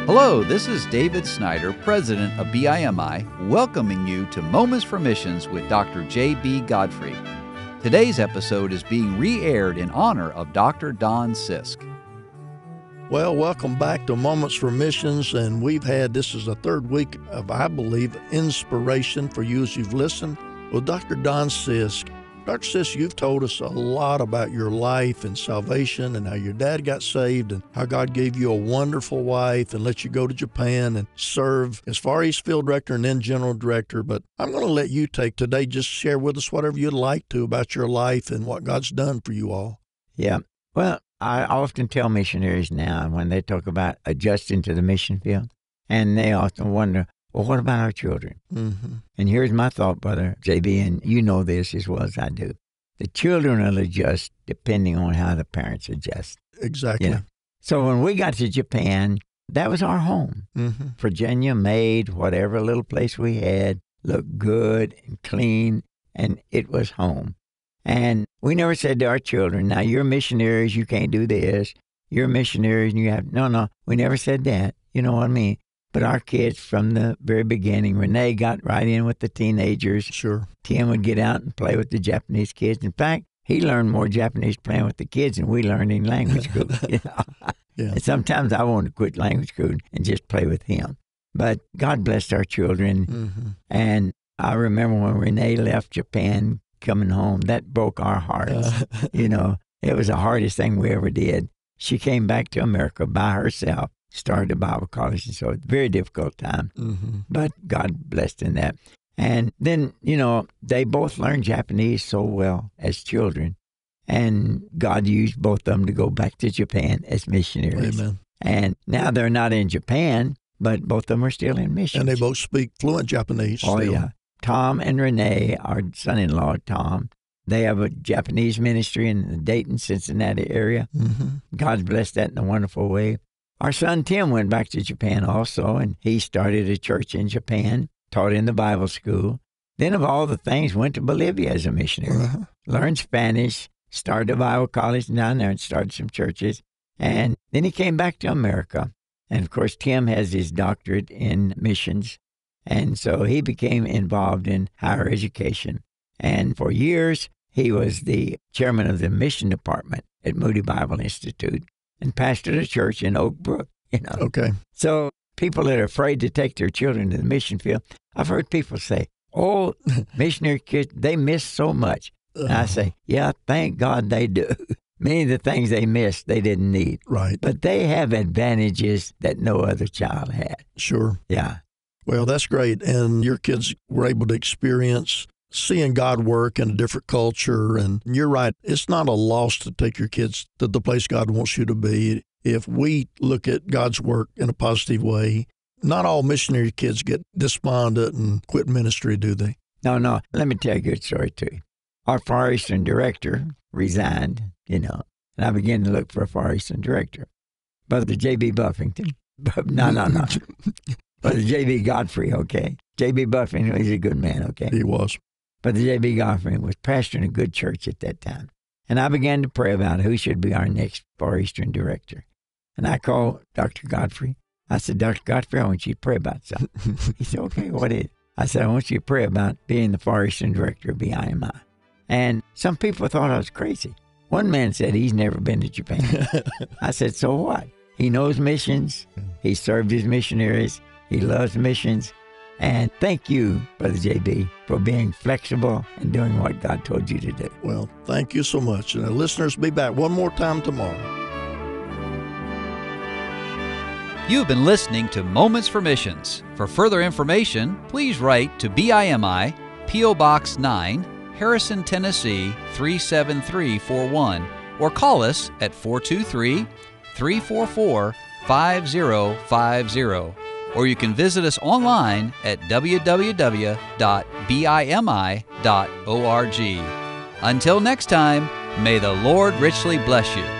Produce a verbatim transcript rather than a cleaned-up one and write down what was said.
Hello, this is David Snyder, president of B I M I, welcoming you to Moments for Missions with Doctor J B Godfrey. Today's episode is being re-aired in honor of Doctor Don Sisk. Well, welcome back to Moments for Missions, and we've had, this is the third week of, I believe, inspiration for you as you've listened. Well, Doctor Don Sisk, Doctor Sisk, you've told us a lot about your life and salvation and how your dad got saved and how God gave you a wonderful wife and let you go to Japan and serve as Far East Field Director and then General Director. But I'm going to let you take today, just share with us whatever you'd like to about your life and what God's done for you all. Yeah. Well, I often tell missionaries now when they talk about adjusting to the mission field, and they often wonder, well, what about our children? Mm-hmm. And here's my thought, Brother J B, and you know this as well as I do. The children will adjust depending on how the parents adjust. Exactly. You know? So when we got to Japan, that was our home. Mm-hmm. Virginia made whatever little place we had look good and clean, and it was home. And we never said to our children, now you're missionaries, you can't do this. You're missionaries and you have, no, no, we never said that. You know what I mean? But our kids from the very beginning, Renee got right in with the teenagers. Sure. Tim would get out and play with the Japanese kids. In fact, he learned more Japanese playing with the kids than we learned in language school. You know? Yeah. And sometimes I wanted to quit language school and just play with him. But God blessed our children. Mm-hmm. And I remember when Renee left Japan coming home, that broke our hearts. Uh, You know, it was the hardest thing we ever did. She came back to America by herself, started a Bible college, and so it's a very difficult time. mm-hmm. But God blessed in that. And then, you know, they both learned Japanese so well as children. And God used both of them to go back to Japan as missionaries. Amen. And now they're not in Japan, but both of them are still in missions. And they both speak fluent Japanese. Oh, still. yeah. Tom and Renee, our son-in-law, Tom, they have a Japanese ministry in the Dayton, Cincinnati area. Mm-hmm. God's blessed that in a wonderful way. Our son Tim went back to Japan also, and he started a church in Japan, taught in the Bible school. Then of all the things, went to Bolivia as a missionary, Uh-huh. learned Spanish, started a Bible college down there and started some churches. And then he came back to America. And of course, Tim has his doctorate in missions. And so he became involved in higher education. And for years, he was the chairman of the mission department at Moody Bible Institute and pastored a church in Oak Brook, you know. Okay. So people that are afraid to take their children to the mission field, I've heard people say, oh, missionary kids, they miss so much. And I say, yeah, thank God they do. Many of the things they missed, they didn't need. Right. But they have advantages that no other child had. Sure. Yeah. Well, that's great. And your kids were able to experience seeing God work in a different culture. And you're right. It's not a loss to take your kids to the place God wants you to be. If we look at God's work in a positive way, not all missionary kids get despondent and quit ministry, do they? No, no. Let me tell you a good story, too. Our Far Eastern director resigned, you know, and I began to look for a Far Eastern director. Brother J B Buffington. No, no, no. Brother J B Godfrey, okay. J B Buffington, he's a good man, okay. He was. Brother J B Godfrey was pastoring a good church at that time. And I began to pray about who should be our next Far Eastern director. And I called Doctor Godfrey. I said, Doctor Godfrey, I want you to pray about something. He said, okay, what is it? I said, I want you to pray about being the Far Eastern director of B I M I. And some people thought I was crazy. One man said he's never been to Japan. I said, so what? He knows missions. He served his missionaries. He loves missions. And thank you, Brother J B, for being flexible and doing what God told you to do. Well, thank you so much. And the listeners, be back one more time tomorrow. You've been listening to Moments for Missions. For further information, please write to B I M I, P O Box nine, Harrison, Tennessee three seven three four one, or call us at four two three, three four four, five zero five zero. Or you can visit us online at w w w dot b i m i dot org. Until next time, may the Lord richly bless you.